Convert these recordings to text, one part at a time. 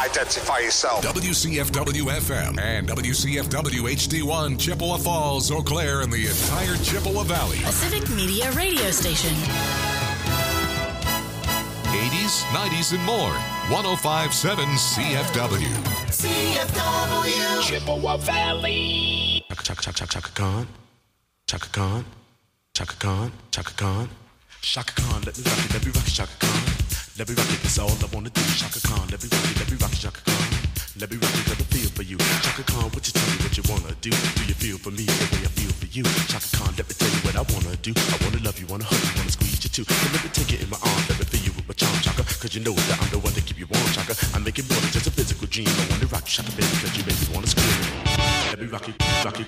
identify yourself. WCFW-FM and WCFW-HD1, Chippewa Falls, Eau Claire, and the entire Chippewa Valley. A Civic Media radio station. 80s, 90s, and more. 105.7 CFW. CFW. Chippewa Valley. Chaka Khan. Chaka Khan. Chaka Khan. Chaka Khan. Chaka Khan, let me rock it, Chaka Khan. Let me rock it, that's all I wanna do. Chaka Khan, let me rock it, Chaka Khan. Let me rock it, cause I feel for you. Chaka Khan, what you tell me what you wanna do? Do you feel for me the way I feel for you? Chaka Khan, let me tell you what I wanna do. I wanna love you, wanna hug you, wanna squeeze you too. So let me take it in my arms, let me feel you with my charm, Chaka. Cause you know that I'm the one to keep you warm, Chaka. I make it more than just a physical dream. I wanna rock you, Chaka, baby, cause you make me wanna scream. Let me rock it, rock it.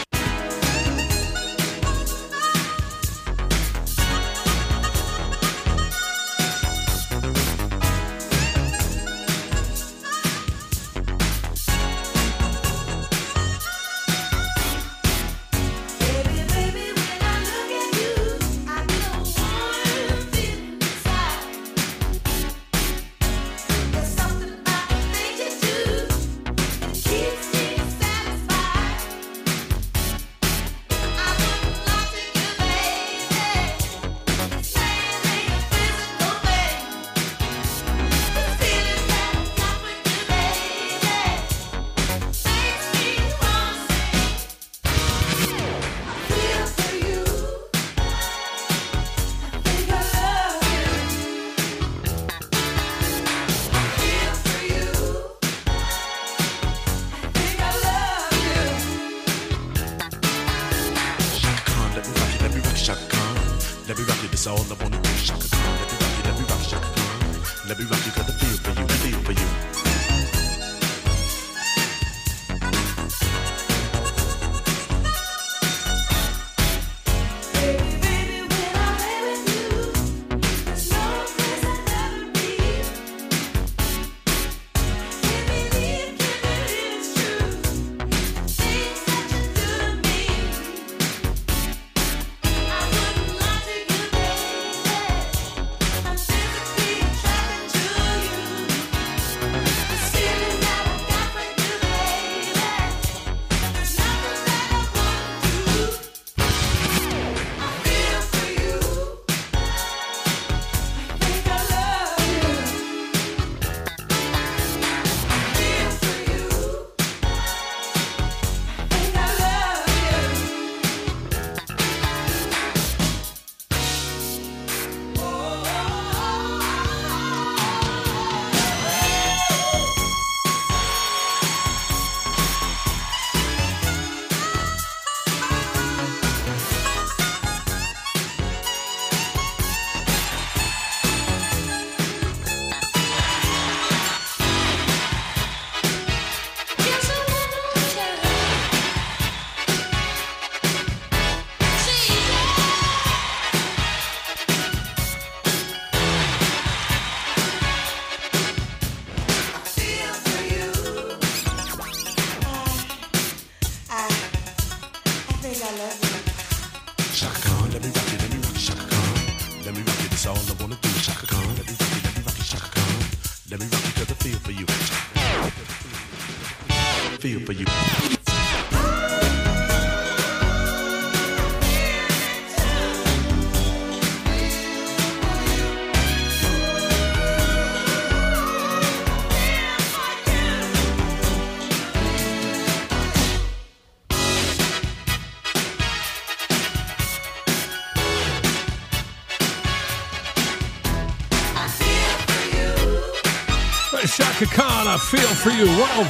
Chaka Khan, I feel for you,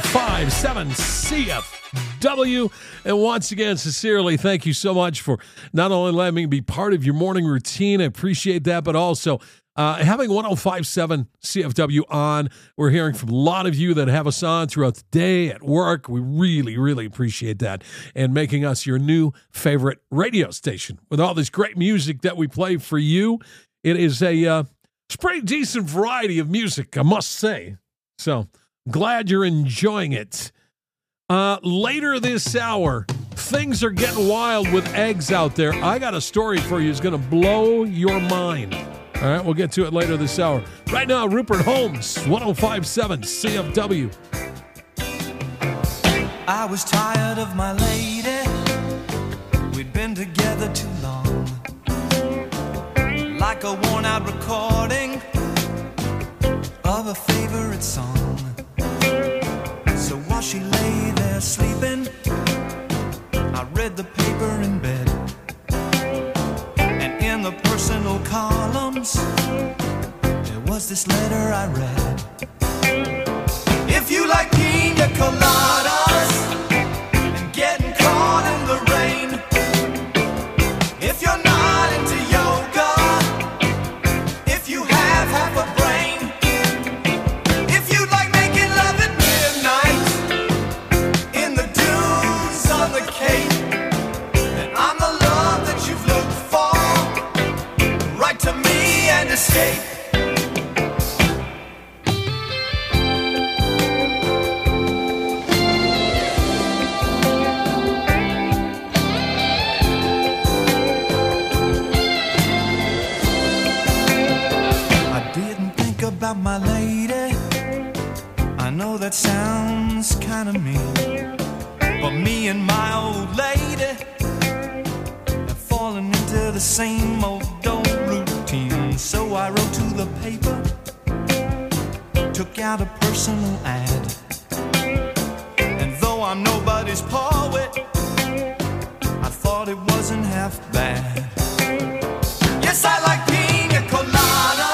105.7 CFW. And once again, sincerely, thank you so much for not only letting me be part of your morning routine, I appreciate that, but also having 105.7 CFW on. We're hearing from a lot of you that have us on throughout the day at work. We really, really appreciate that, and making us your new favorite radio station with all this great music that we play for you. It is a pretty decent variety of music, I must say. So glad you're enjoying it. Later this hour, things are getting wild with eggs out there. I got a story for you that's going to blow your mind. All right, we'll get to it later this hour. Right now, Rupert Holmes, 105.7 CFW. I was tired of my lady. We'd been together too long. Like a worn-out recording of a favorite song. So while she lay there sleeping, I read the paper in bed. And in the personal columns, there was this letter I read. If you like pina coladas and getting caught in the rain, if you're not into yoga, if you have half a brain, if you like making love at midnight in the dunes on the Cape, then I'm the love that you've looked for. Write to me and escape. About my lady, I know that sounds kind of mean, but me and my old lady have fallen into the same old routine. So I wrote to the paper, took out a personal ad, and though I'm nobody's poet, I thought it wasn't half bad. Yes, I like pina coladas.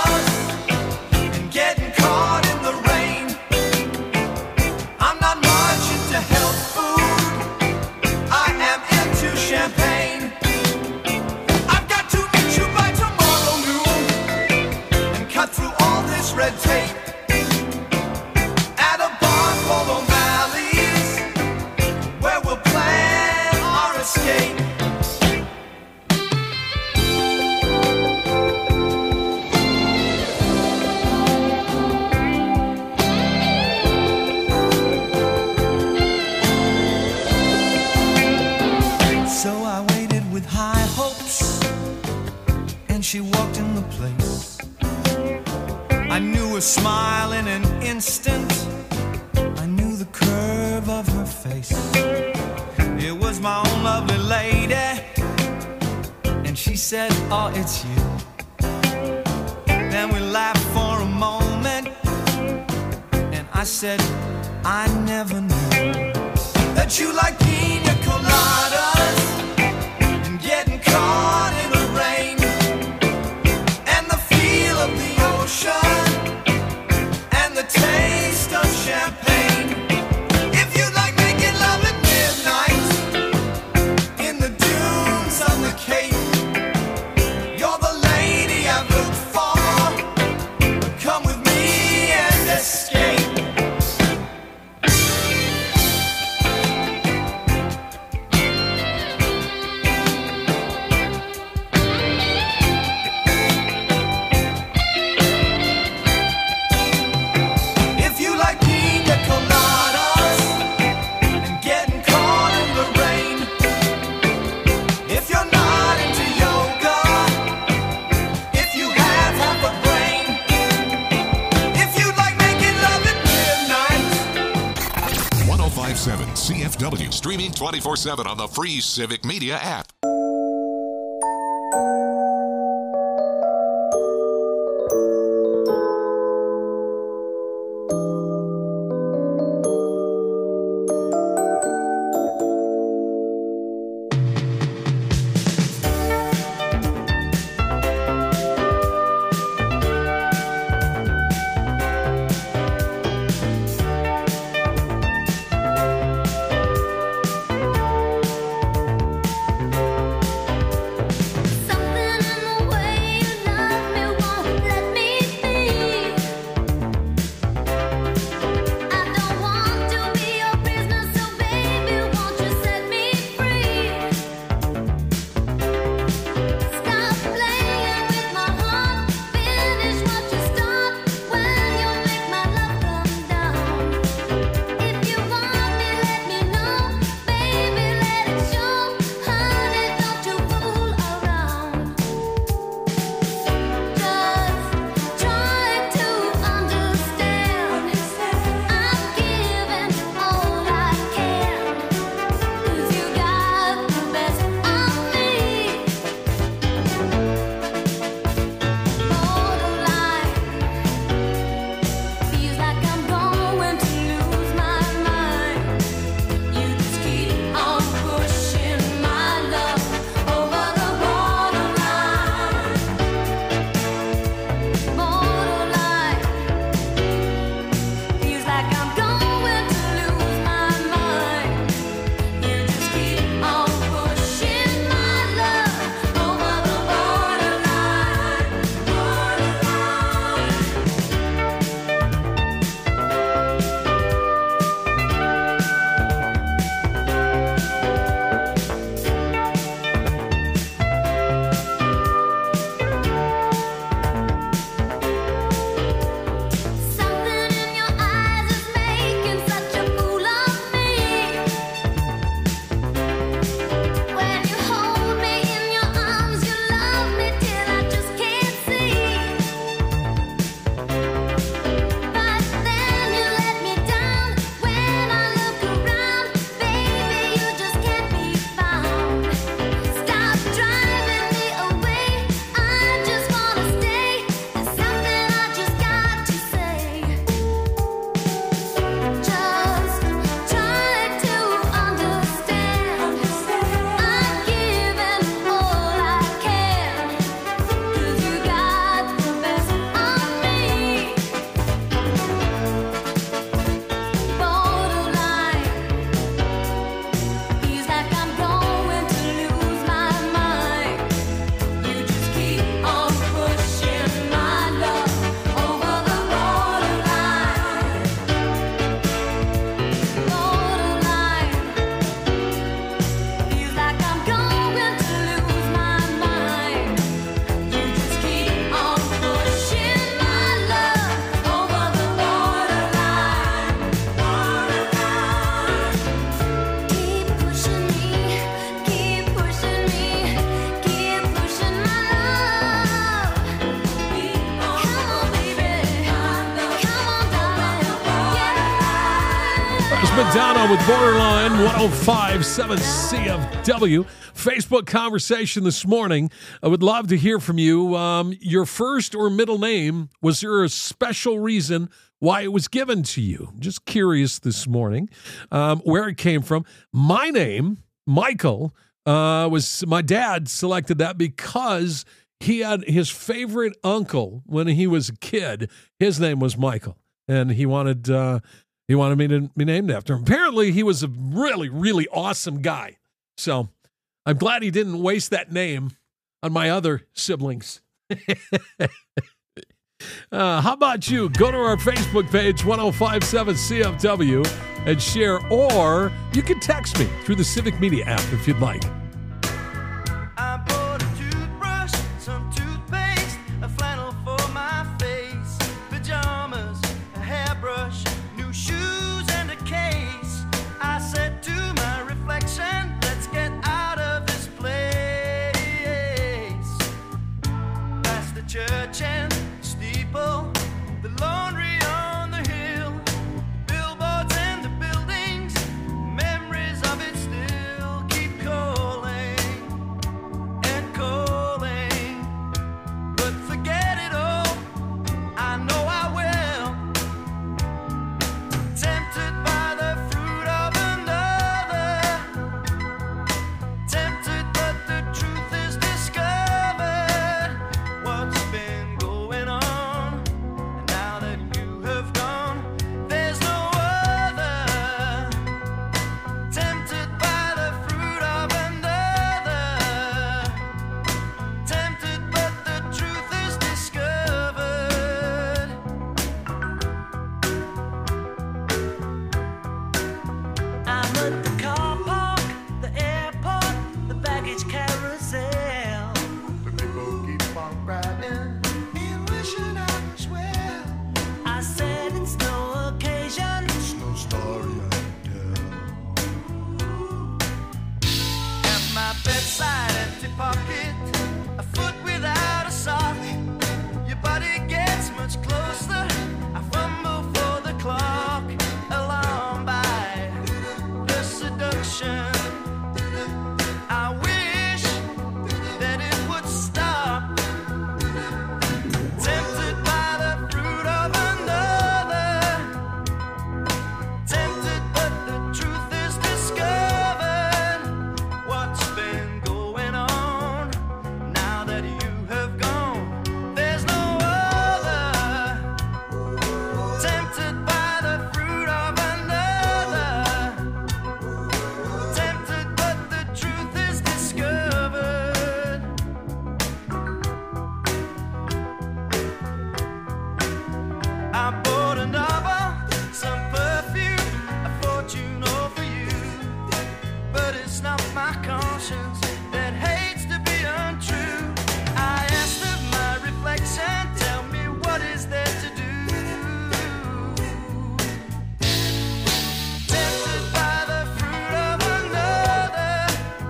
Champagne. I've got to meet you by tomorrow noon and cut through all this red tape at a bar called O'Malley's, where we'll plan our escape. She walked in the place. I knew her smile in an instant. I knew the curve of her face. It was my own lovely lady. And she said, oh, it's you. Then we laughed for a moment. And I said, I never knew that you like pina coladas and getting caught in the rain. Of the ocean and the taste of champagne. If you like making love at midnight in the dunes on the Cape, you're the lady I've looked for. Come with me and escape. CFW, streaming 24/7 on the free Civic Media app. on with Borderline 105.7 CFW. Facebook conversation this morning. I would love to hear from you. Your first or middle name, was there a special reason why it was given to you? Just curious this morning where it came from. My name, Michael, was my dad selected that because he had his favorite uncle when he was a kid. His name was Michael, and he wanted me to be named after him. Apparently, he was a really, really awesome guy. So I'm glad he didn't waste that name on my other siblings. How about you? Go to our Facebook page, 1057 CFW, and share. Or you can text me through the Civic Media app if you'd like. I bought a toothbrush, some toothpaste, a flannel for my face, pajamas, a hairbrush, new shoes, and a case. I said to my reflection, let's get out of this place. Past the church and steeple, the laundry on the hill, billboards and the buildings, memories of it still keep calling and calling. But forget it all, I know I will. Tempted by the fruit of another, tempted but the truth is discovered. What's been going on, and now that you have gone, there's no other. Tempted by the fruit of another, tempted but the truth is discovered. I'm at the car park, the airport, the baggage carousel. The people keep on riding and wishing I was well. I said it's no occasion, it's no story I can tell. At my bedside, empty pocket, a foot without a sock. Your body gets much closer. I fumble for the clock, alarmed by the seduction. I wish that it would stop. Tempted by the fruit of another, tempted but the truth is discovered. What's been going on, now that you have gone, there's no other. Tempted by the fruit of another, tempted but the truth is discovered. I bought a novel, some perfume, a fortune all for you. But it's not my conscience that hates to be untrue. I asked of my reflection, tell me what is there to do. Tempted by the fruit of another,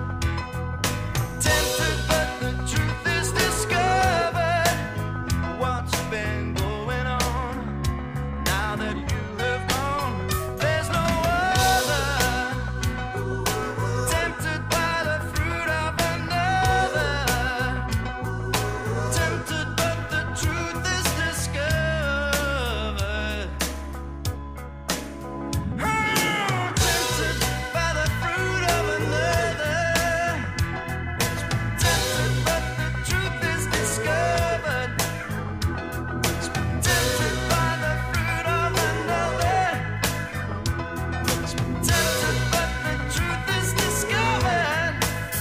tempted but the truth is discovered. What's been going on, now that you have gone, there's no other. Tempted by the fruit of another, tempted but the truth is discovered. Tempted by the fruit of another, tempted but the truth is discovered. Tempted by the fruit of another, tempted but the truth is discovered.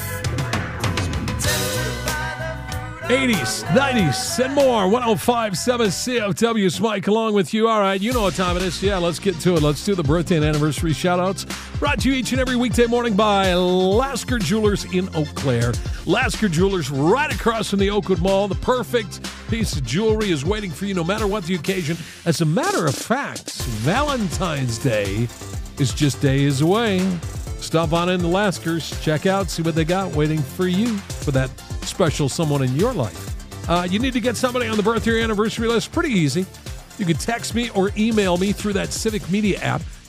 Tempted by the fruit of 80s, 90s, and more. 105.7 CFW. It's Mike along with you. All right, you know what time it is. Yeah, let's get to it. Let's do the birthday and anniversary shout-outs. Brought to you each and every weekday morning by Lasker Jewelers in Eau Claire. Lasker Jewelers right across from the Oakwood Mall. The perfect piece of jewelry is waiting for you no matter what the occasion. As a matter of fact, Valentine's Day is just days away. Stop on in the Laskers, check out, see what they got waiting for you for that special someone in your life. You need to get somebody on the birthday or anniversary list. Pretty easy. You can text me or email me through that Civic Media app.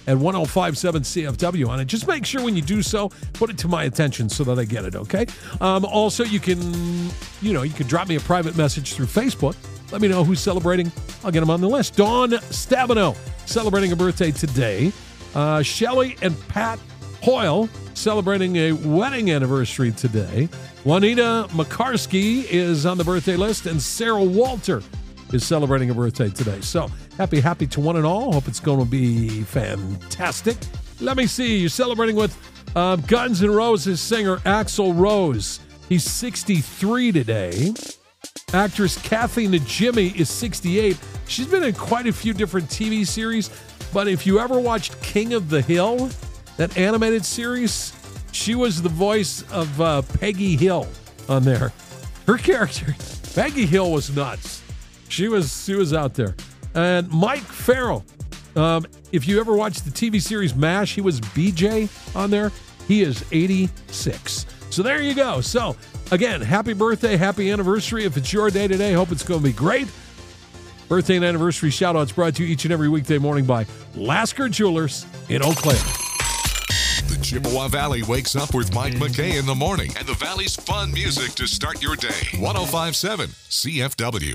at 1057 CFW on it. Just make sure when you do so, put it to my attention so that I get it, okay? Also, you can drop me a private message through Facebook. Let me know who's celebrating. I'll get them on the list. Dawn Stabino celebrating a birthday today. Shelley and Pat Hoyle celebrating a wedding anniversary today. Juanita Makarski is on the birthday list, and Sarah Walter is celebrating a birthday today. So happy to one and all. Hope it's going to be fantastic. Let me see. You're celebrating with Guns N' Roses singer Axl Rose. He's 63 today. Actress Kathy Najimy is 68. She's been in quite a few different TV series, but if you ever watched King of the Hill, that animated series, she was the voice of Peggy Hill on there. Her character, Peggy Hill, was nuts. She was out there. And Mike Farrell, if you ever watched the TV series MASH, he was BJ on there. He is 86. So there you go. So again, happy birthday, happy anniversary. If it's your day today, hope it's going to be great. Birthday and anniversary shout-outs brought to you each and every weekday morning by Lasker Jewelers in Eau Claire. The Chippewa Valley wakes up with Mike McKay in the morning and the Valley's fun music to start your day. 1057 CFW.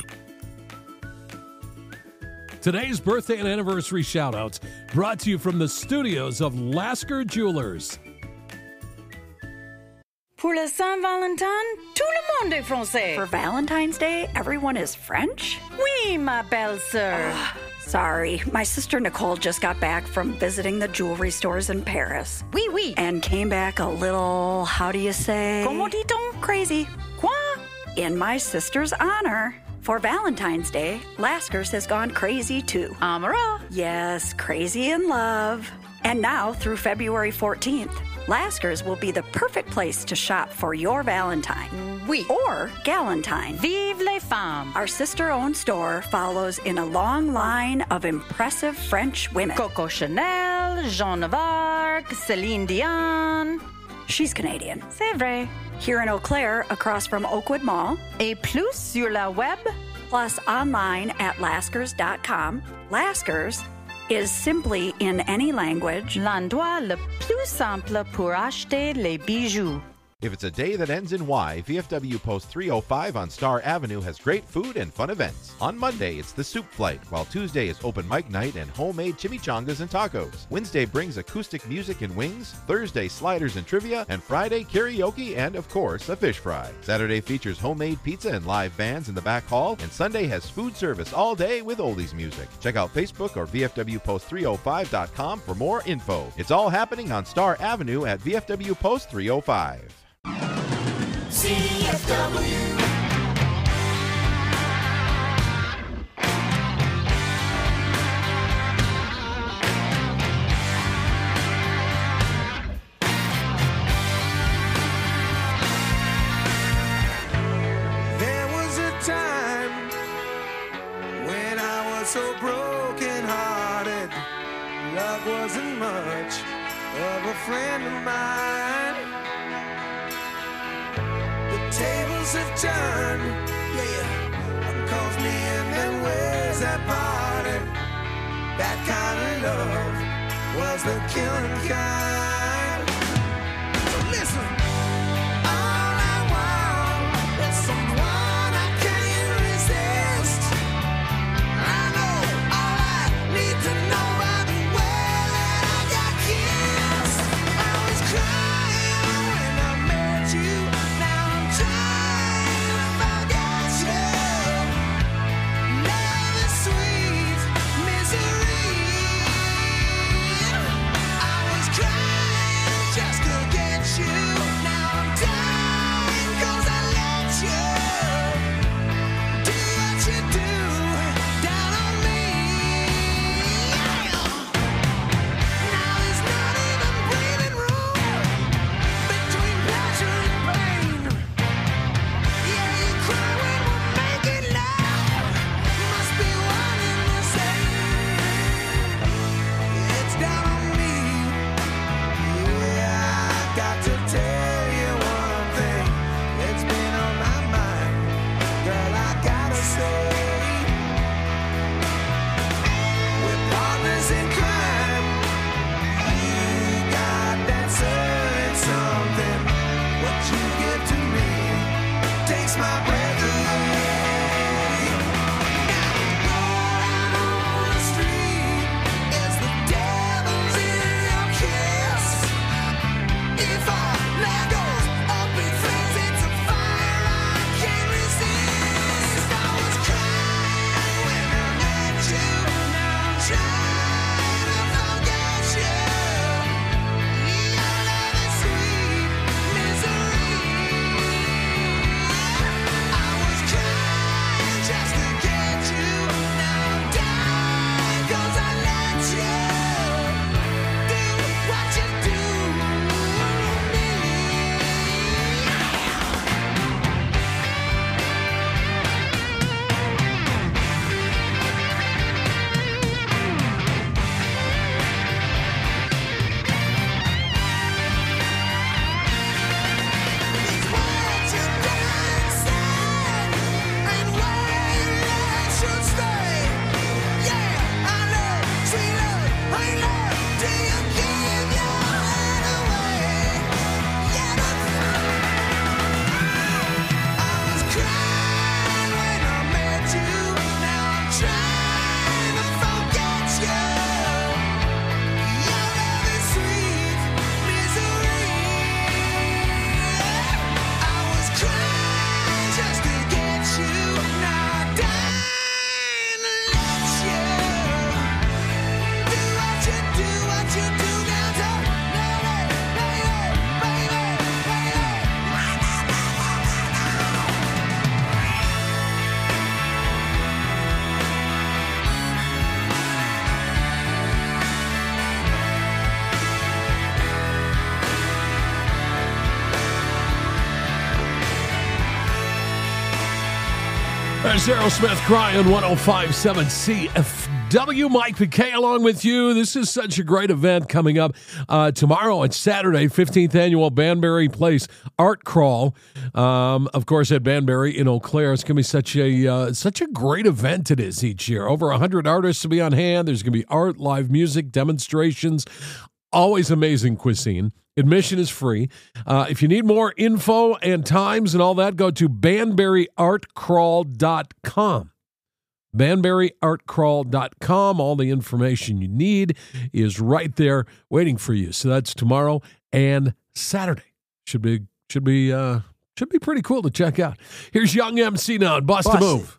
Today's birthday and anniversary shout-outs brought to you from the studios of Lasker Jewelers. Pour la Saint-Valentin, tout le monde est français. For Valentine's Day, everyone is French? Oui, ma belle-sœur. Sorry, my sister Nicole just got back from visiting the jewelry stores in Paris. Oui, oui. And came back a little, how do you say? Comment dit-on? Crazy. Quoi? In my sister's honor. For Valentine's Day, Lasker's has gone crazy too. Amara. Yes, crazy in love. And now through February 14th, Lasker's will be the perfect place to shop for your Valentine. Oui. Or Galentine. Vive les femmes. Our sister-owned store follows in a long line of impressive French women. Coco Chanel, Jeanne of Arc, Celine Dion. She's Canadian. C'est vrai. Here in Eau Claire, across from Oakwood Mall. Et plus sur la web. Plus online at laskers.com. Laskers is simply in any language L'endroit le plus simple pour acheter les bijoux. If it's a day that ends in Y, VFW Post 305 on Star Avenue has great food and fun events. On Monday, it's the Soup Flight, while Tuesday is Open Mic Night and homemade chimichangas and tacos. Wednesday brings acoustic music and wings, Thursday sliders and trivia, and Friday karaoke and, of course, a fish fry. Saturday features homemade pizza and live bands in the back hall, and Sunday has food service all day with oldies music. Check out Facebook or VFWPost305.com for more info. It's all happening on Star Avenue at VFW Post 305. CFW. There was a time when I was so broken-hearted. Love wasn't much of a friend of mine. The tables have turned, yeah. One calls me and then where's that party? That kind of love was the killing kind. So listen, all I want is someone I can't resist. I know all I need to know by the way that I got kissed. I was crying when I met you. Now I'm trying to forget you. Love is sweet misery. I was crying There's Aerosmith crying 105.7 CFW. Mike McKay along with you. This is such a great event coming up tomorrow and Saturday, 15th Annual Banbury Place Art Crawl. Of course, at Banbury in Eau Claire. It's going to be such a great event it is each year. Over 100 artists to be on hand. There's going to be art, live music, demonstrations, always amazing cuisine. Admission is free. If you need more info and times and all that, go to banburyartcrawl.com. banburyartcrawl.com. All the information you need is right there waiting for you. So that's tomorrow and Saturday. Should be pretty cool to check out. Here's Young MC now and Bust a Move.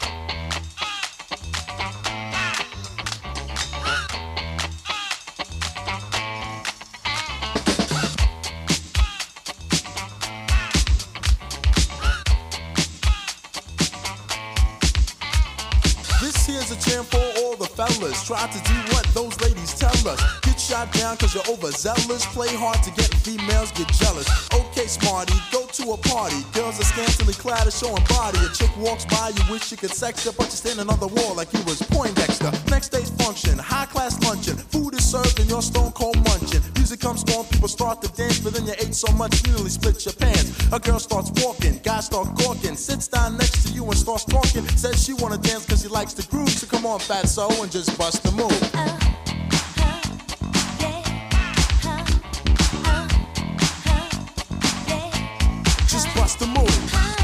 Fellas, try to do what those ladies tell us. Get shot down cause you're overzealous. Play hard to get females, get jealous. Okay, smarty, go to a party. Girls are scantily clad, showing body. A chick walks by, you wish you could sex her, but you're standing on the wall like you was Poindexter. Next day's function, high-class luncheon. Food is served and you're stone cold munching. Music comes on, people start to dance, but then you ate so much you nearly split your pants. A girl starts walking, guys start gawking, sits down next to you and starts talking. Says she wanna dance cause she likes the groove, so come on, fatso, and just bust the move. Just bust the move.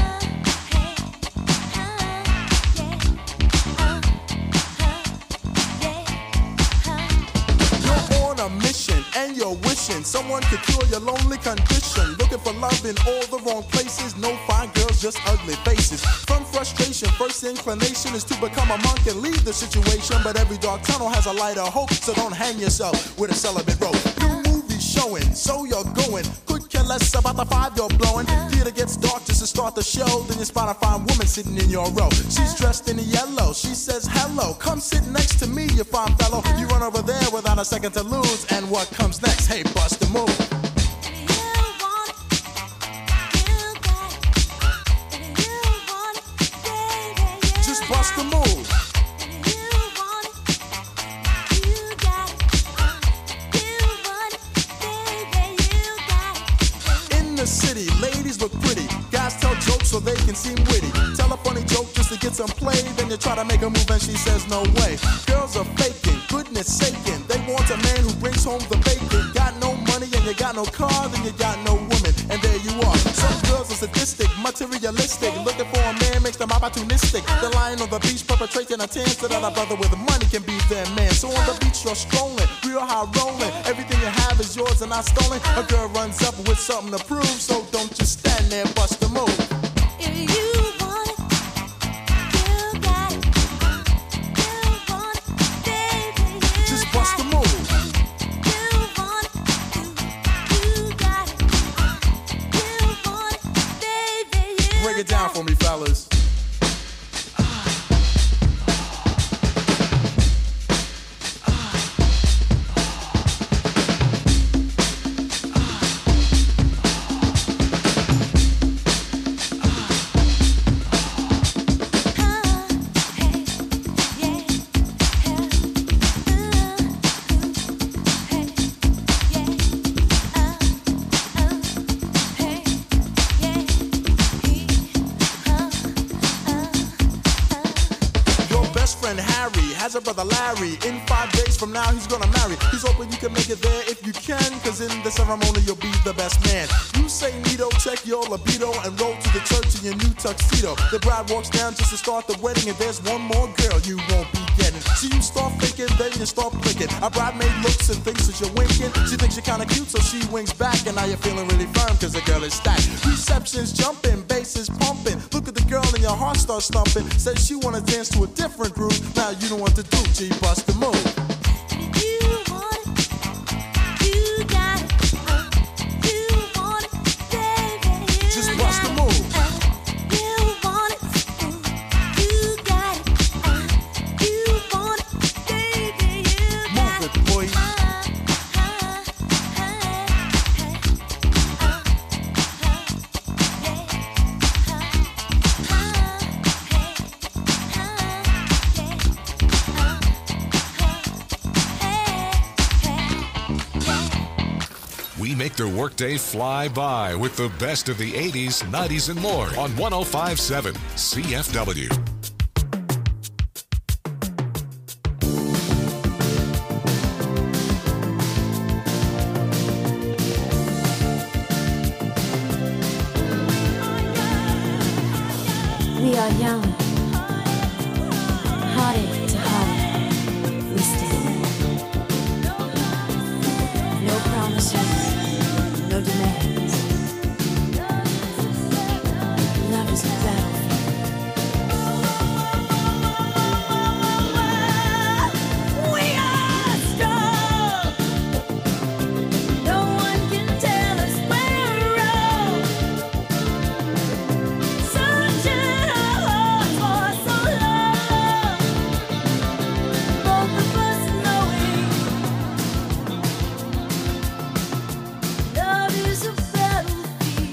You're on a mission and you're wishing someone could cure your lonely condition. Looking for love in all the wrong places. No fine girls, just ugly faces. From frustration, first inclination is to become a monk and leave the situation. But every dark tunnel has a light of hope, so don't hang yourself with a celibate rope. New movies showing, so you're going. Could care less about the five you're blowing. Theater gets dark just to start the show. Then you spot a fine woman sitting in your row. She's dressed in yellow, she says hello. Come sit next to me, you fine fellow. You run over there without a second to lose. And what comes next? Hey, bust the move. Bust the move. In the city, ladies look pretty. Guys tell jokes so they can seem witty. Tell a funny joke just to get some play. Then you try to make a move and she says no way. Girls are faking, goodness saking. They want a man who brings home the bacon. Got no money and you got no car, then you got no woman. And there you are. Some girls are sadistic, materialistic. Looking for a man makes them opportunistic. They're lying on the beach, perpetrating a tan so that a brother with money can be their man. So on the beach you're strolling, real high rolling. Everything you have is yours and not stolen. A girl runs up with something to prove, so don't just stand there, bust the move. If you want it, you got it. You want it, baby, you just bust the move. Break it down for me, fellas. Has a brother Larry. In 5 days from now he's gonna marry. He's hoping you can make it there if you can, cause in the ceremony you'll be the best man. You say neato, check your libido, and roll to the church in your new tuxedo. The bride walks down just to start the wedding, and there's one more girl you won't be getting. So you start thinking, then you start blinking. A bridemaid looks and thinks that you're winking. She thinks you're kinda cute, so she winks back, and now you're feeling really firm cause the girl is stacked. Reception's jumping, bass is pumping. Look at the girl and your heart starts thumping. Says she wanna dance to a different groove. Now you know what to do, G, bust the move. We make their workday fly by with the best of the 80s, 90s, and more on 105.7 CFW. We are young, heartache to heartache, we stand. No promises, no demands. Love is a battlefield. We are strong. No one can tell us we're wrong. Searching our hearts for so long. Both of us knowing love is a battlefield.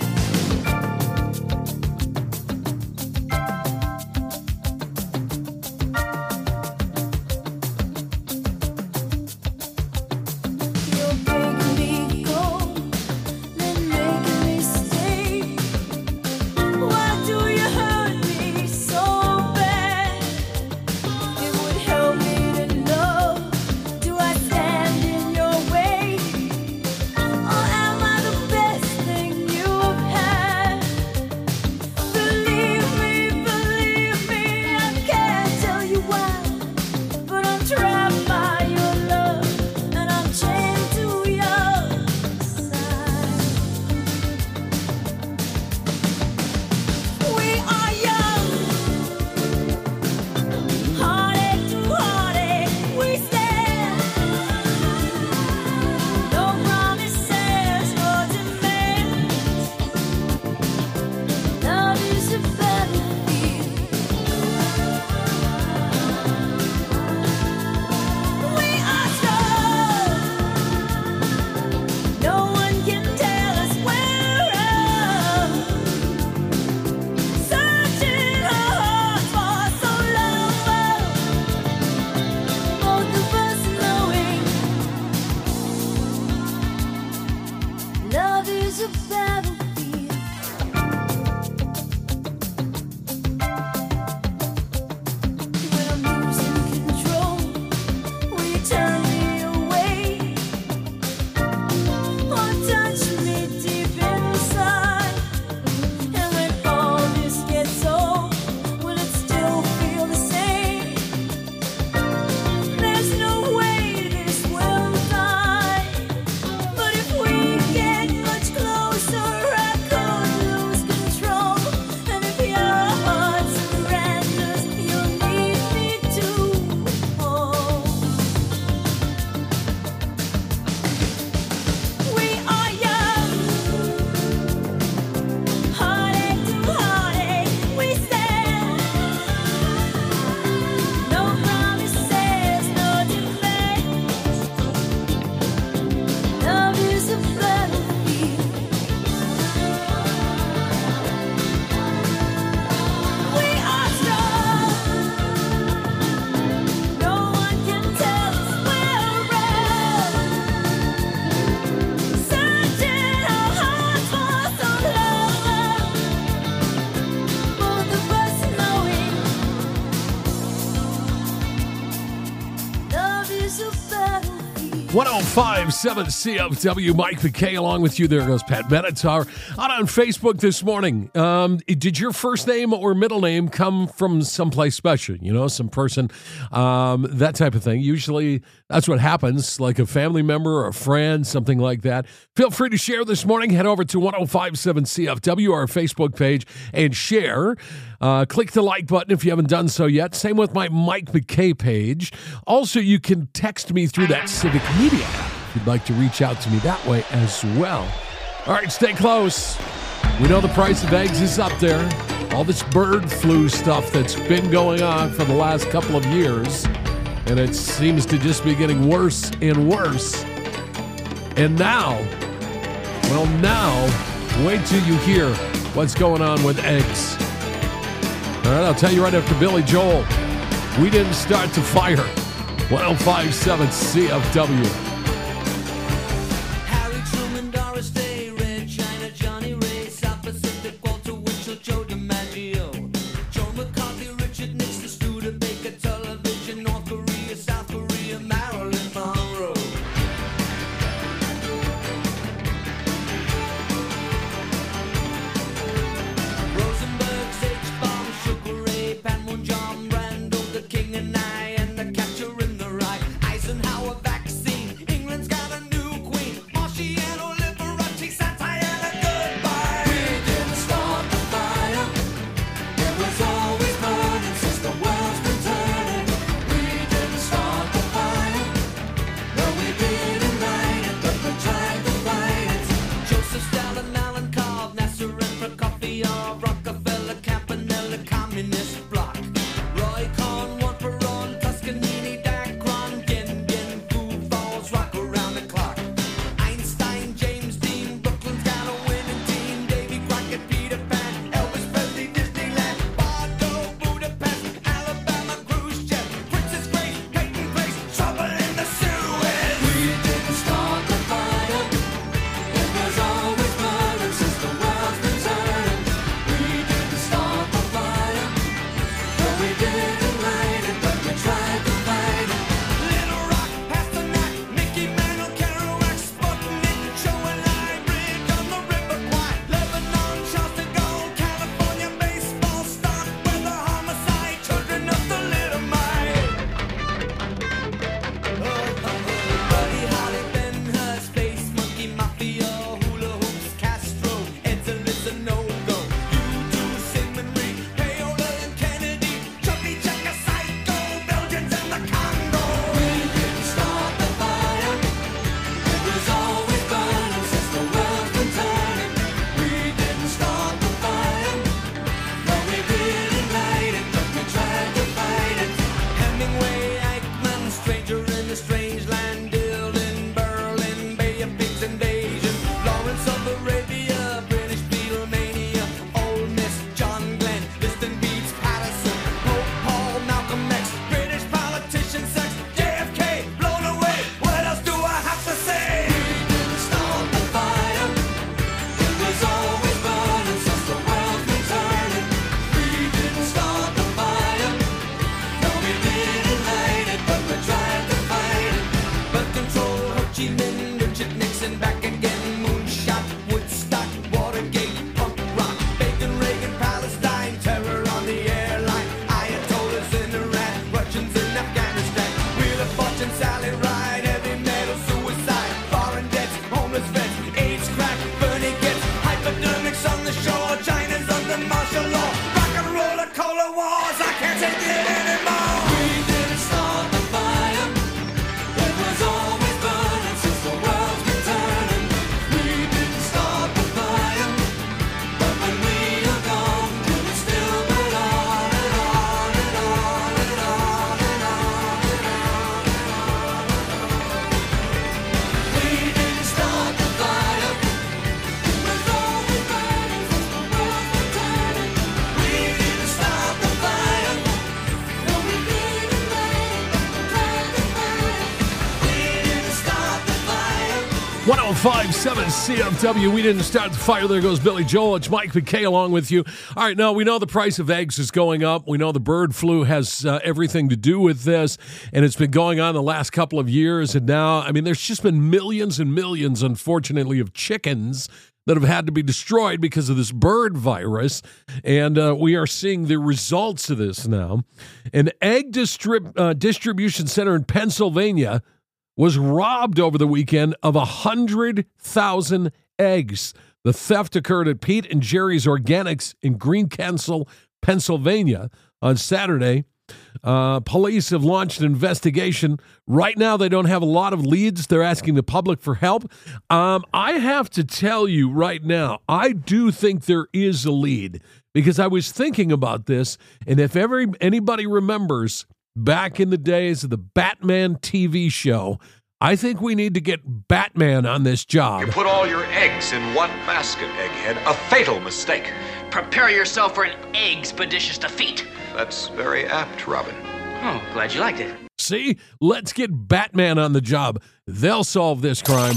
You're breaking me cold, then making me stay. Why do you hurt me so bad? It would help me to know. Do I stand in your way? Or am I the best thing you've had? Believe me, I can't tell you why. But I'm trapped by your love, and I'm chained to your side. We are young, heartache to heartache, we stand. No promises, no demands. Love is a battlefield. We are strong. No one can tell us we're wrong. Searching our hearts for so long. Both of us knowing love is a battlefield. When I'm losing control, will you turn me away? Or touch me deep inside? And when all this gets old, will it still feel the same? There's no way this will die. But if we get much closer, I could lose control. And if your heart surrenders, you'll need me to hold. We are young, heartache to heartache, we stand. No promises, no demands. Love is a battlefield. We are strong. No one can tell us we're wrong. Searching our hearts for so long. Both of us knowing love is a battlefield. 105.7 CFW, Mike McKay along with you. There goes Pat Benatar. Out on Facebook this morning, did your first name or middle name come from someplace special? You know, some person, that type of thing. Usually that's what happens, like a family member or a friend, something like that. Feel free to share this morning. Head over to 105.7 CFW, our Facebook page, and share. Click the like button if you haven't done so yet. Same with my Mike McKay page. Also, you can text me through that Civic Media app if you'd like to reach out to me that way as well. All right, stay close. We know the price of eggs is up there. All this bird flu stuff that's been going on for the last couple of years, and it seems to just be getting worse and worse. And now, wait till you hear what's going on with eggs. All right, I'll tell you right after Billy Joel. We didn't start the fire. 105.7 CFW. Harry Truman, Stalin, Malenkov, Nasser and Prokofiev, Rockefeller, Campanella, Communist Bloc. Roy Cohn, one Perón, Toscanini, Dacron, Gin, Food Falls, rock around the clock. Einstein, James Dean, Brooklyn's got a winning team. Davy Crockett, Peter Pan, Elvis Presley, Disneyland, Bordeaux, Budapest, Alabama, Khrushchev, Princess Grace, Peyton Place, trouble in the Suez. We didn't start the fire. It was always burning since the world's been turning. We didn't start the fire. No, we didn't light it, but we tried to fight it. Little Rock, Pasternak, Mickey Mantle, Kerouac, Sputnik, Joe and I, Bridge on the River Kwai, Lebanon, Charleston Gold, California baseball stock, weather, homicide, children of the little mite. Buddy Holly, Ben Hur, Space Monkey, Mafia, Hula Hoops, Castro, Edson, a no-go. U2, Sigmund Rhee, Paola and Kennedy, Chubby Checker, Psycho, Belgians and the Congo. We didn't start the fire. It was always burning since the world's been turning. We didn't start the fire. No, we didn't light it, but we tried to fight it. Hemingway, Eichmann, stranger in a strange land, Dylan, Berlin, Bay of Pigs invasion, Lawrence of Arabia, British Beatlemania, Ole Miss, John Glenn, Liston Beats, Patterson, Pope Paul, Malcolm X, British politician, sex, JFK, blown away. What else do I have to say? We didn't start the fire. It was always burning since the world's been turning. We didn't start the fire. No, we didn't light it, but we tried to fight it. But control, Ho Chi Minh, Richard Nixon, back again, moonshot, Woodstock, Watergate, punk rock, Bacon, Reagan, Palestine, terror on the airline, Ayatollahs in Iran, Russians in Afghanistan, Wheel of Fortune, Sally Ride, heavy metal, suicide, foreign debts, homeless vets, AIDS, crack, Bernie gets, hypodermics on the shore, China's under martial law, rock and roller, cola wars, I can't take it anymore. We didn't start the fire. It was always burning since the world's been turning. We didn't start the fire, but when we are gone, will it still burn on and on and on and on and on and on and on? We didn't start the fire. It was always burning since the world's been turning. We didn't start the fire. No, we didn't light it, but we tried to fight it. We didn't start the fire. 105.7 CFW. We didn't start the fire. There goes Billy Joel. It's Mike McKay along with you. All right, now we know the price of eggs is going up. We know the bird flu has everything to do with this, and it's been going on the last couple of years. And now, I mean, there's just been millions and millions, unfortunately, of chickens that have had to be destroyed because of this bird virus. And we are seeing the results of this now. An egg distribution center in Pennsylvania was robbed over the weekend of 100,000 eggs. The theft occurred at Pete and Jerry's Organics in Greencastle, Pennsylvania on Saturday. Police have launched an investigation. Right now, they don't have a lot of leads. They're asking the public for help. I have to tell you right now, I do think there is a lead because I was thinking about this, and if anybody remembers back in the days of the Batman TV show, I think we need to get Batman on this job. You put all your eggs in one basket, Egghead. A fatal mistake. Prepare yourself for an expeditious defeat. That's very apt, Robin. Oh, glad you liked it. See? Let's get Batman on the job. They'll solve this crime.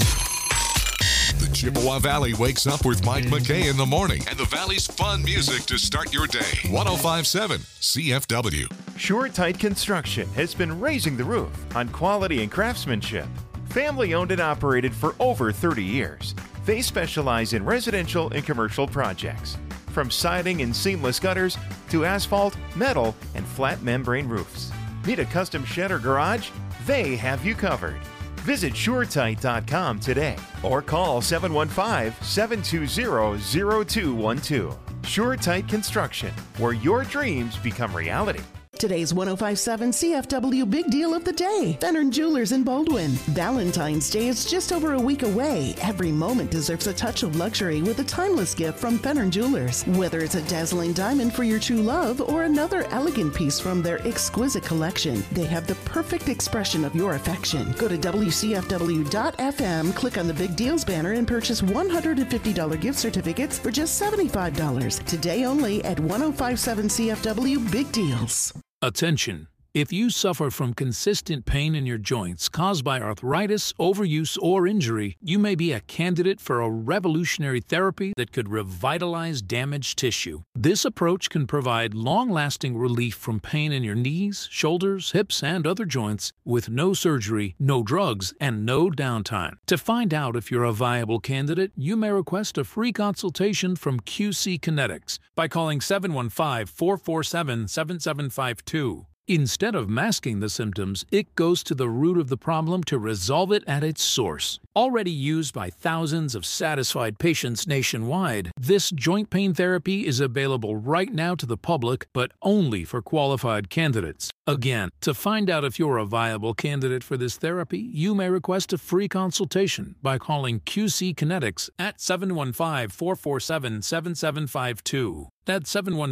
The Chippewa Valley wakes up with Mike McKay in the morning and the Valley's fun music to start your day. 105.7 CFW. SureTight Construction has been raising the roof on quality and craftsmanship. Family owned and operated for over 30 years. They specialize in residential and commercial projects, from siding and seamless gutters to asphalt, metal, and flat membrane roofs. Need a custom shed or garage? They have you covered. Visit SureTight.com today or call 715-720-0212. SureTight Construction, where your dreams become reality. Today's 105.7 CFW Big Deal of the Day. Fenner Jewelers in Baldwin. Valentine's Day is just over a week away. Every moment deserves a touch of luxury with a timeless gift from Fenner Jewelers. Whether it's a dazzling diamond for your true love or another elegant piece from their exquisite collection, they have the perfect expression of your affection. Go to WCFW.FM, click on the Big Deals banner, and purchase $150 gift certificates for just $75. Today only at 105.7 CFW Big Deals. Attention. If you suffer from consistent pain in your joints caused by arthritis, overuse, or injury, you may be a candidate for a revolutionary therapy that could revitalize damaged tissue. This approach can provide long-lasting relief from pain in your knees, shoulders, hips, and other joints with no surgery, no drugs, and no downtime. To find out if you're a viable candidate, you may request a free consultation from QC Kinetics by calling 715-447-7752. Instead of masking the symptoms, it goes to the root of the problem to resolve it at its source. Already used by thousands of satisfied patients nationwide, this joint pain therapy is available right now to the public, but only for qualified candidates. Again, to find out if you're a viable candidate for this therapy, you may request a free consultation by calling QC Kinetics at 715-447-7752. That's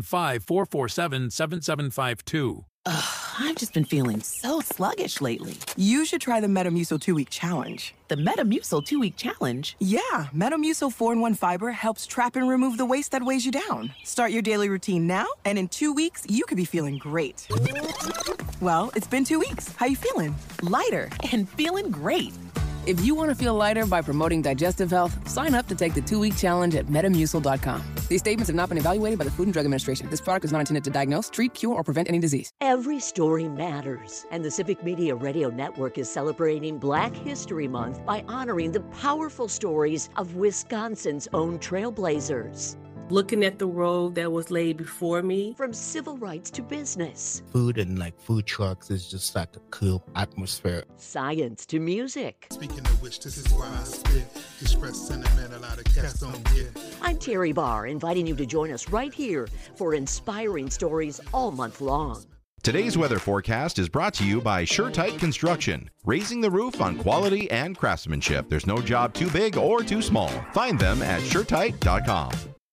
715-447-7752. I've just been feeling so sluggish lately. You should try the Metamucil 2-Week Challenge. The Metamucil 2-Week Challenge? Yeah, Metamucil 4-in-1 Fiber helps trap and remove the waste that weighs you down. Start your daily routine now, and in 2 weeks, you could be feeling great. Well, it's been 2 weeks. How you feeling? Lighter and feeling great. If you want to feel lighter by promoting digestive health, sign up to take the 2-week challenge at Metamucil.com. These statements have not been evaluated by the Food and Drug Administration. This product is not intended to diagnose, treat, cure, or prevent any disease. Every story matters, and the Civic Media Radio Network is celebrating Black History Month by honoring the powerful stories of Wisconsin's own trailblazers. Looking at the road that was laid before me. From civil rights to business. Food and food trucks is just like a cool atmosphere. Science to music. Speaking of which, this is why I spit. Express sentiment a lot of cats don't get. I'm Terry Barr, inviting you to join us right here for inspiring stories all month long. Today's weather forecast is brought to you by SureTight Construction, raising the roof on quality and craftsmanship. There's no job too big or too small. Find them at SureTight.com.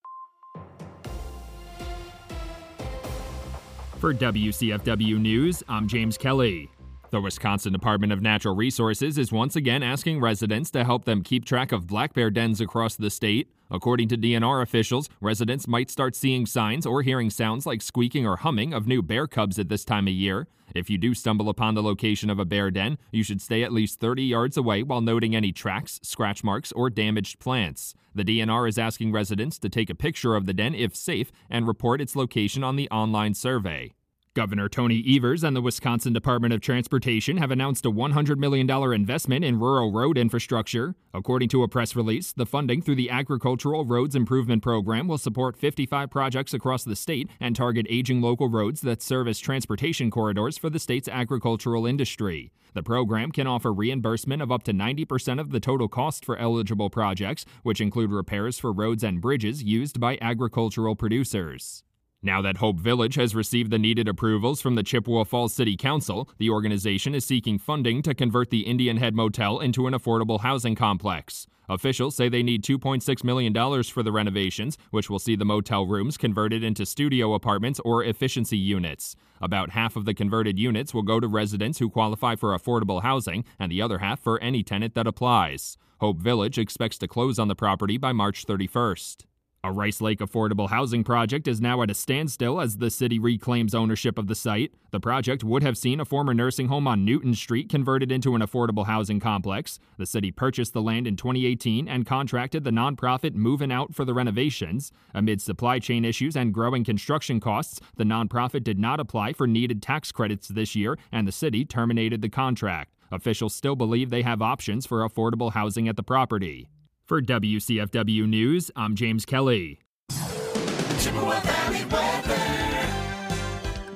For WCFW News, I'm James Kelly. The Wisconsin Department of Natural Resources is once again asking residents to help them keep track of black bear dens across the state. According to DNR officials, residents might start seeing signs or hearing sounds like squeaking or humming of new bear cubs at this time of year. If you do stumble upon the location of a bear den, you should stay at least 30 yards away while noting any tracks, scratch marks, or damaged plants. The DNR is asking residents to take a picture of the den if safe and report its location on the online survey. Governor Tony Evers and the Wisconsin Department of Transportation have announced a $100 million investment in rural road infrastructure. According to a press release, the funding through the Agricultural Roads Improvement Program will support 55 projects across the state and target aging local roads that serve as transportation corridors for the state's agricultural industry. The program can offer reimbursement of up to 90% of the total cost for eligible projects, which include repairs for roads and bridges used by agricultural producers. Now that Hope Village has received the needed approvals from the Chippewa Falls City Council, the organization is seeking funding to convert the Indian Head Motel into an affordable housing complex. Officials say they need $2.6 million for the renovations, which will see the motel rooms converted into studio apartments or efficiency units. About half of the converted units will go to residents who qualify for affordable housing, and the other half for any tenant that applies. Hope Village expects to close on the property by March 31st. A Rice Lake affordable housing project is now at a standstill as the city reclaims ownership of the site. The project would have seen a former nursing home on Newton Street converted into an affordable housing complex. The city purchased the land in 2018 and contracted the nonprofit Movin' Out for the renovations. Amid supply chain issues and growing construction costs, the nonprofit did not apply for needed tax credits this year, and the city terminated the contract. Officials still believe they have options for affordable housing at the property. For WCFW News, I'm James Kelly. Chippewa Valley weather.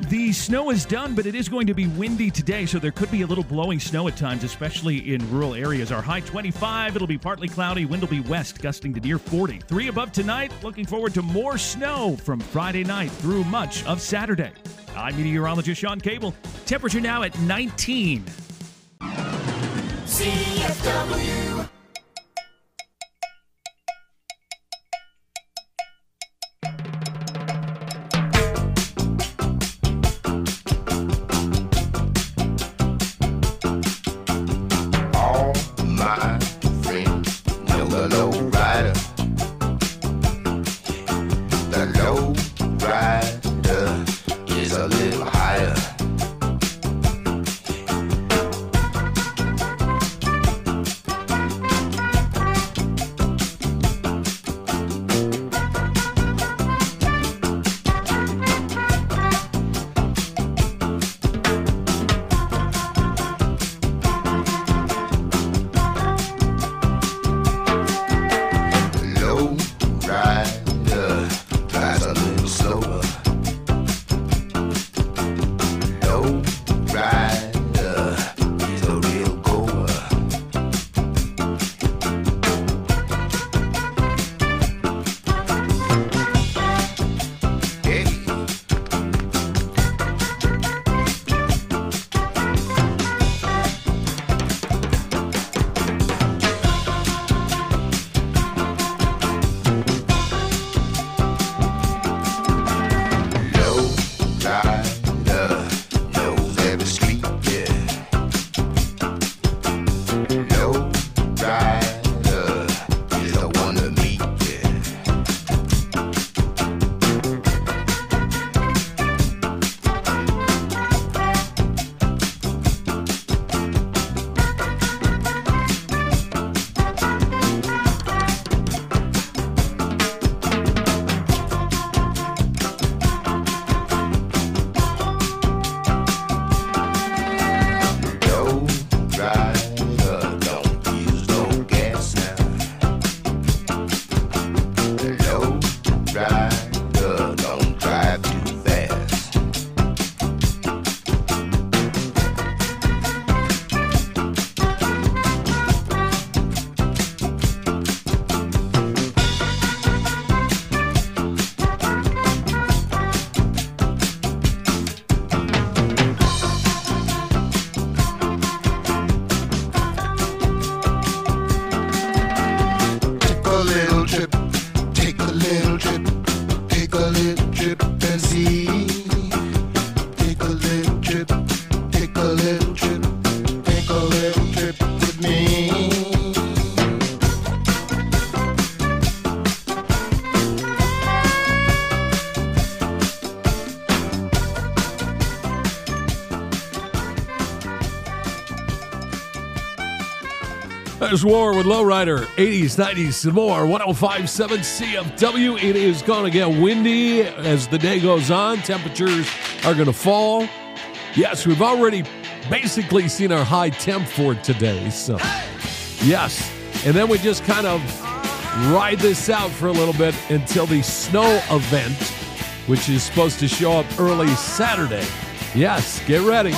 The snow is done, but it is going to be windy today, so there could be a little blowing snow at times, especially in rural areas. Our high 25, it'll be partly cloudy, wind will be west, gusting to near 40. 3 above tonight, looking forward to more snow from Friday night through much of Saturday. I'm meteorologist Sean Cable. Temperature now at 19. CFW. All my friends know the low rider. The low rider is a little higher. Low rider drives a little slower. Low rider is a real goer. Hey. Low rider knows every street, yeah. Low rider is the one to meet, yeah. Low rider don't use no gas now. Low rider don't drive too fast. Take a little trip, take a little trip, take a little trip and see. Take a little trip, take a little trip, take a little trip with me. There's War with Lowrider, 80s, 90s, some more. 105.7 CFW. It is going to get windy as the day goes on. Temperatures are going to fall. Yes, we've already basically seen our high temp for today. So, yes. And then we just kind of ride this out for a little bit until the snow event, which is supposed to show up early Saturday. Yes, get ready.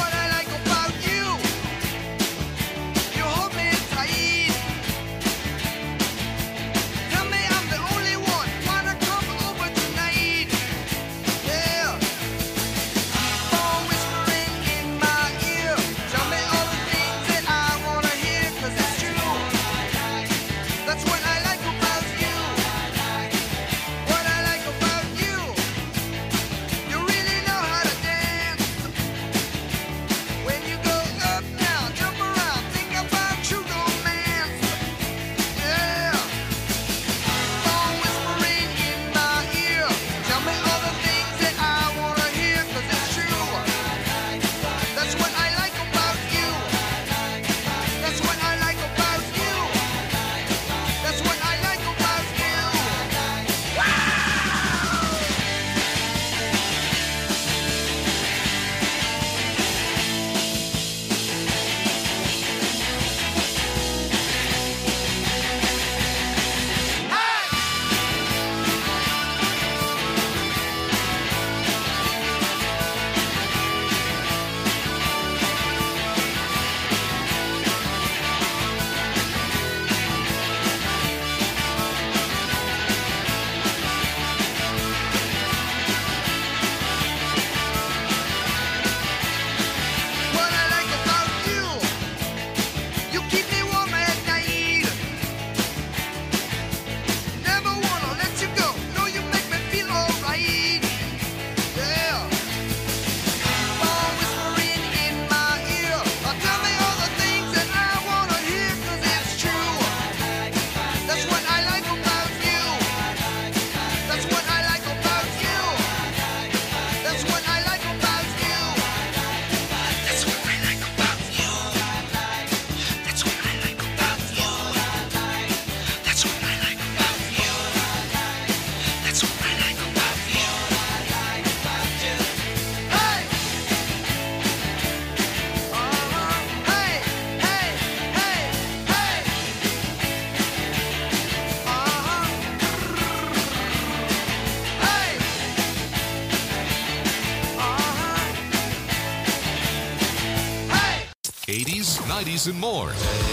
90s, and more.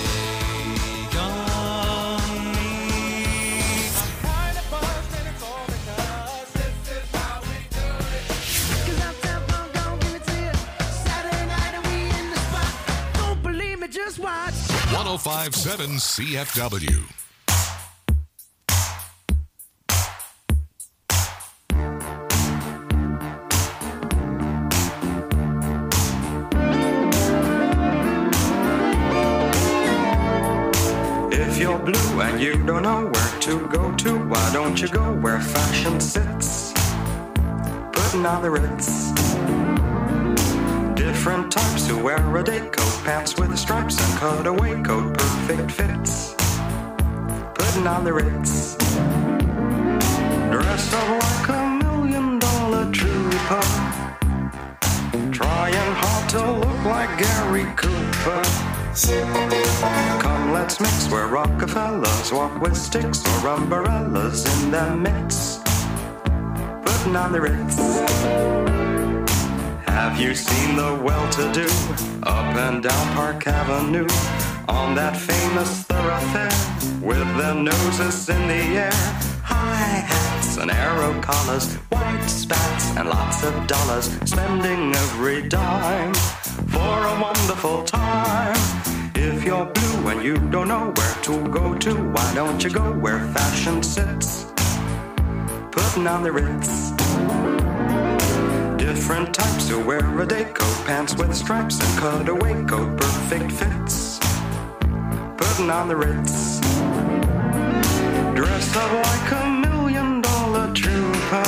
Just watch. 105.7 CFW. If you're blue and you don't know where to go to, why don't you go where fashion sits? Putting on the Ritz. Different types who wear a day coat, pants with stripes and cutaway coat, perfect fits. Putting on the Ritz. Dressed up like $1 million trooper, trying hard to look like Gary Cooper. Come, let's mix where Rockefellers walk with sticks or umbrellas in their midst. Putting on the Ritz. Have you seen the well-to-do up and down Park Avenue on that famous thoroughfare with their noses in the air? High hats and arrow collars, white spats and lots of dollars, spending every dime for a wonderful time. If you're blue and you don't know where to go to, why don't you go where fashion sits? Putting on the Ritz. Different types who wear a day coat, pants with stripes and cutaway coat, perfect fits. Putting on the Ritz. Dressed up like $1 million trooper,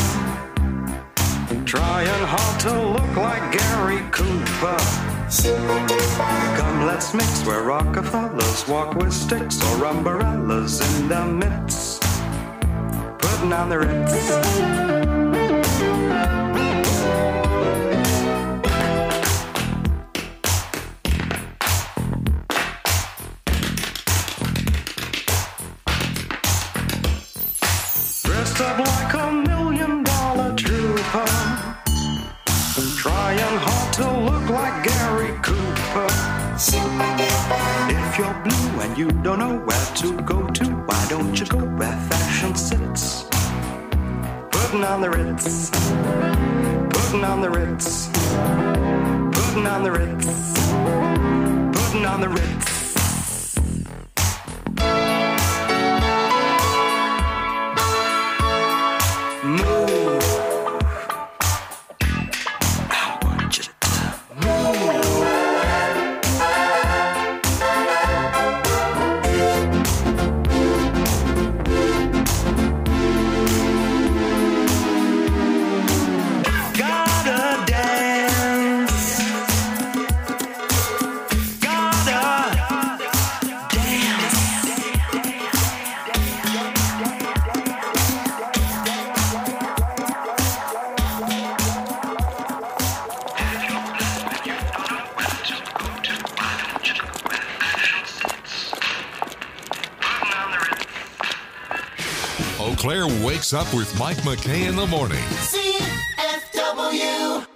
trying hard to look like Gary Cooper. Come, let's mix where Rockefellers walk with sticks or umbrellas in their midst. Putting on the Ritz. Dressed up like $1 million trooper, trying hard to look like Gary Cooper. If you're blue and you don't know where to go to, why don't you go where fashion sits? Putting on the Ritz. Putting on the Ritz. Putting on the Ritz. Putting on the Ritz. Move. I want you to move. Gotta dance. Gotta dance. Eau Claire wakes up with Mike McKay in the morning. CFW.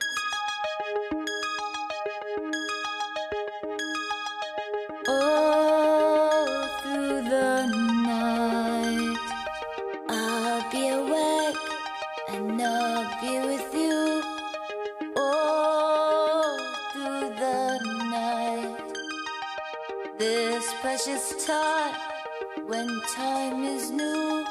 All through the night, I'll be awake and I'll be with you. All through the night, this precious time when time is new.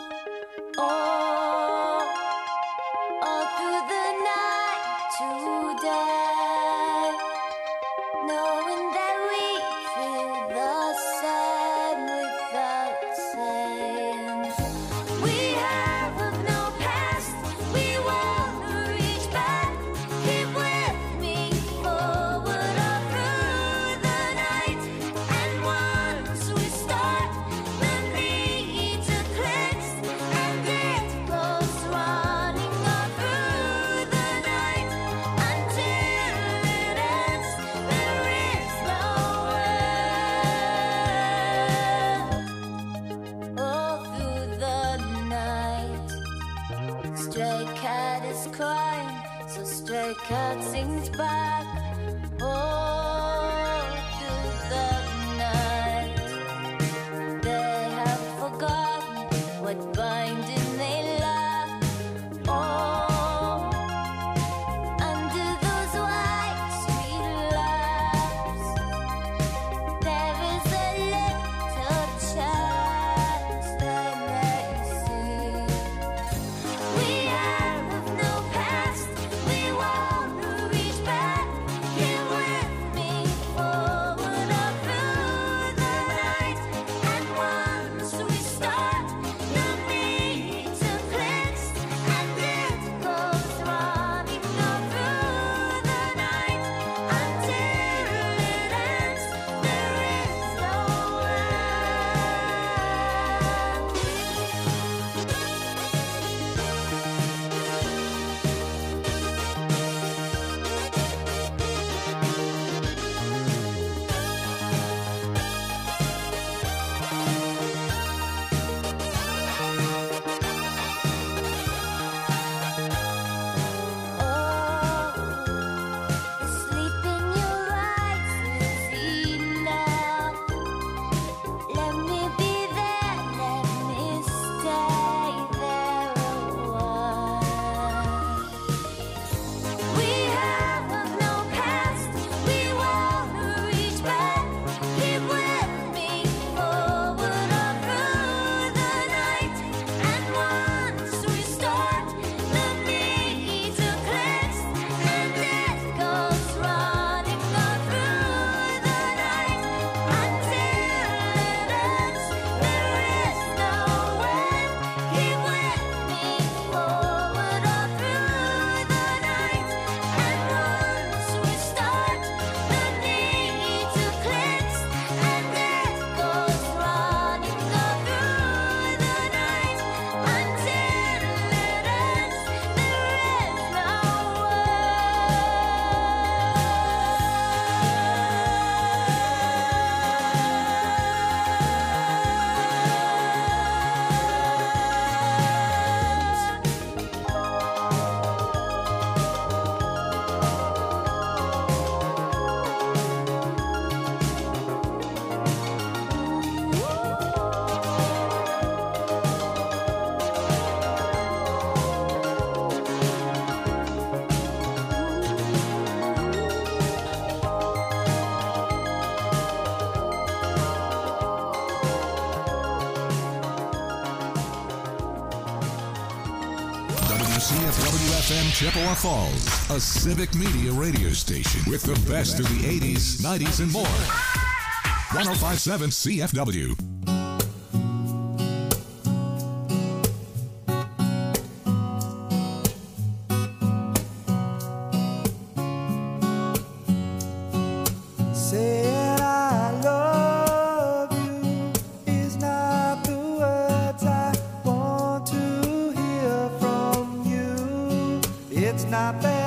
All through the night today, knowing that we feel the same without saying. We have no past, we wanna reach back. Keep with me forward all through the night. And once we start, the need to cleanse, and it goes running all through the night until it ends. There is no end. All through the night, stray cat is crying, so stray cat sings back. All through the WCFW-FM Chippewa Falls, a civic media radio station with the best of the 80s, 90s, and more. 105.7 CFW. Saying I love you is not the words I want to hear from you. It's not that